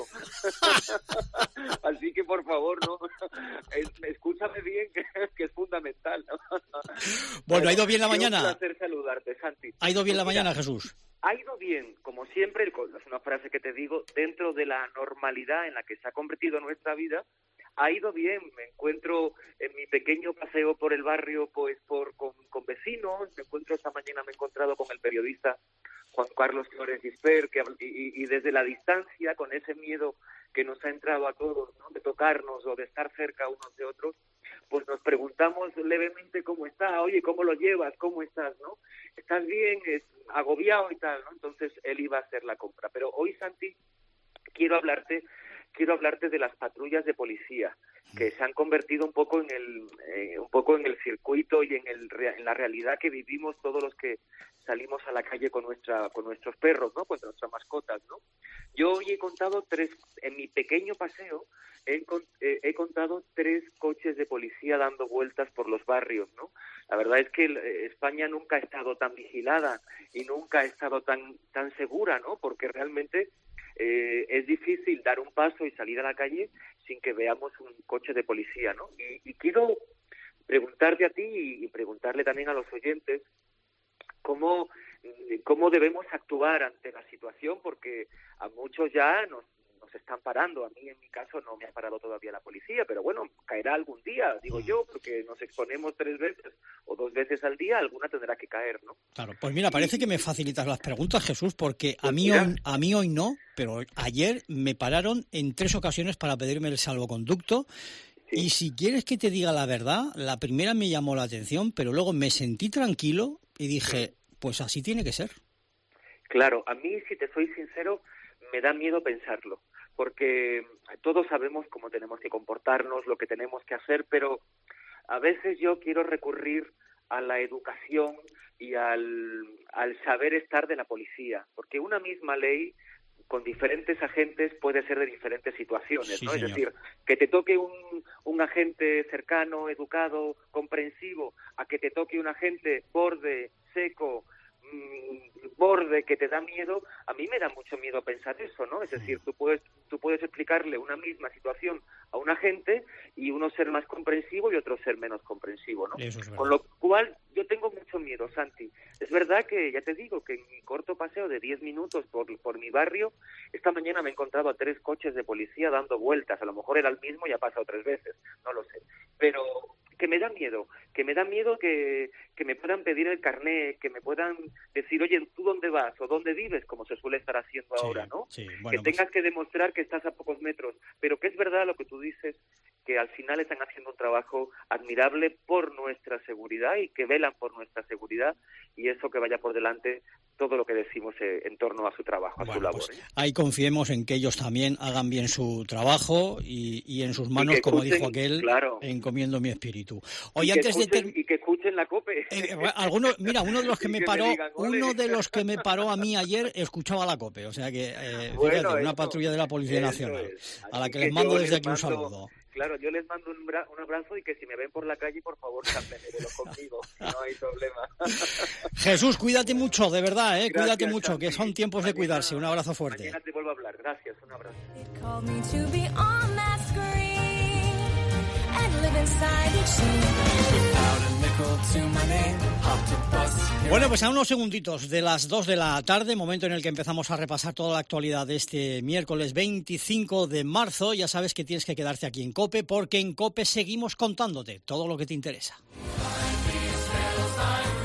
Así que por favor, no, Es- escúchame bien, que, que es fundamental. Bueno, ¿ha ido bien la Qué mañana? Un placer saludarte, Santi. ¿Ha ido bien la Pues mira, mañana, Jesús? Ha ido bien, como siempre, es una frase que te digo, dentro de la normalidad en la que se ha convertido nuestra vida, ha ido bien. Me encuentro en mi pequeño paseo por el barrio, pues por con, con vecinos. Me encuentro esta mañana, me he encontrado con el periodista Juan Carlos Flores Gisper, que y, y, y desde la distancia, con ese miedo que nos ha entrado a todos, ¿no?, de tocarnos o de estar cerca unos de otros, pues nos preguntamos levemente cómo está, oye, ¿cómo lo llevas? ¿Cómo estás? ¿No? ¿Estás bien? ¿Es agobiado y tal? ¿No? Entonces él iba a hacer la compra. Pero hoy, Santi, quiero hablarte quiero hablarte de las patrullas de policía, que se han convertido un poco en el eh, un poco en el circuito y en el en la realidad que vivimos todos los que salimos a la calle con nuestra con nuestros perros, ¿no?, con nuestras mascotas, ¿no? Yo hoy he contado tres, en mi pequeño paseo, he, eh, he contado tres coches de policía dando vueltas por los barrios, ¿no? La verdad es que eh, España nunca ha estado tan vigilada y nunca ha estado tan tan segura, ¿no? Porque realmente Eh, es difícil dar un paso y salir a la calle sin que veamos un coche de policía, ¿no? Y, y quiero preguntarte a ti y preguntarle también a los oyentes cómo, cómo debemos actuar ante la situación, porque a muchos ya nos, nos están parando. A mí, en mi caso, no me ha parado todavía la policía, pero bueno, caerá algún día, digo yo, porque nos exponemos tres veces o dos veces al día, alguna tendrá que caer, ¿no? Claro, pues mira, parece que me facilitas las preguntas, Jesús, porque a mí, hoy, a mí hoy no, pero ayer me pararon en tres ocasiones para pedirme el salvoconducto. Sí. Y si quieres que te diga la verdad, la primera me llamó la atención, pero luego me sentí tranquilo y dije, pues así tiene que ser. Claro, a mí, si te soy sincero, me da miedo pensarlo, porque todos sabemos cómo tenemos que comportarnos, lo que tenemos que hacer, pero a veces yo quiero recurrir a la educación y al, al saber estar de la policía, porque una misma ley con diferentes agentes puede ser de diferentes situaciones, sí, ¿no? Señor. Es decir, que te toque un, un agente cercano, educado, comprensivo, a que te toque un agente borde, seco, mmm, borde, que te da miedo. A mí me da mucho miedo pensar eso, ¿no? Es decir, tú puedes tú puedes explicarle una misma situación a un agente y uno ser más comprensivo y otro ser menos comprensivo, ¿no? Eso es verdad. Con lo cual yo tengo mucho miedo, Santi. Es verdad que, ya te digo, que en mi corto paseo de diez minutos por, por mi barrio, esta mañana me he encontrado a tres coches de policía dando vueltas. A lo mejor era el mismo y ha pasado tres veces, no lo sé. Pero que me da miedo, que me da miedo que, que me puedan pedir el carné, que me puedan decir, oye, ¿tú dónde vas o dónde vives? Como se suele estar haciendo Sí, ahora, ¿no? sí, bueno, que tengas pues- que demostrar que estás a pocos metros. Pero que es verdad lo que tú dices, que al final están haciendo un trabajo admirable por nuestra seguridad y que velan por nuestra seguridad, y eso que vaya por delante todo lo que decimos eh, en torno a su trabajo, a su Bueno, labor. pues ¿eh? ahí confiemos en que ellos también hagan bien su trabajo y, y en sus manos, que como escuchen, dijo aquel, claro. encomiendo mi espíritu. Y Oye, que antes de escuchen- ter- y que escuchen la COPE. Eh, algunos, mira, uno de los que Y me que le paró, digan, "Ole". uno de los que me paró a mí ayer escuchaba la COPE, o sea que, eh, Bueno, fíjate, una eso- patrulla de la Policía eso Nacional, es. a la Así que les yo mando desde les aquí un mando- saludo. Claro, yo les mando un, bra- un abrazo y que si me ven por la calle, por favor, chápenmelo conmigo, no hay problema. Jesús, cuídate mucho, de verdad, eh, Gracias, cuídate mucho, que Santi. son tiempos de Mañana- cuidarse. Un abrazo fuerte. Mañana te vuelvo a hablar. Gracias, un abrazo. Called me to be on that screen and live inside each scene. Without a nickel to my name, hopped a bus. Bueno, pues a unos segunditos de las dos de la tarde, momento en el que empezamos a repasar toda la actualidad de este miércoles veinticinco de marzo. Ya sabes que tienes que quedarte aquí en COPE, porque en COPE seguimos contándote todo lo que te interesa. These fellas, I'm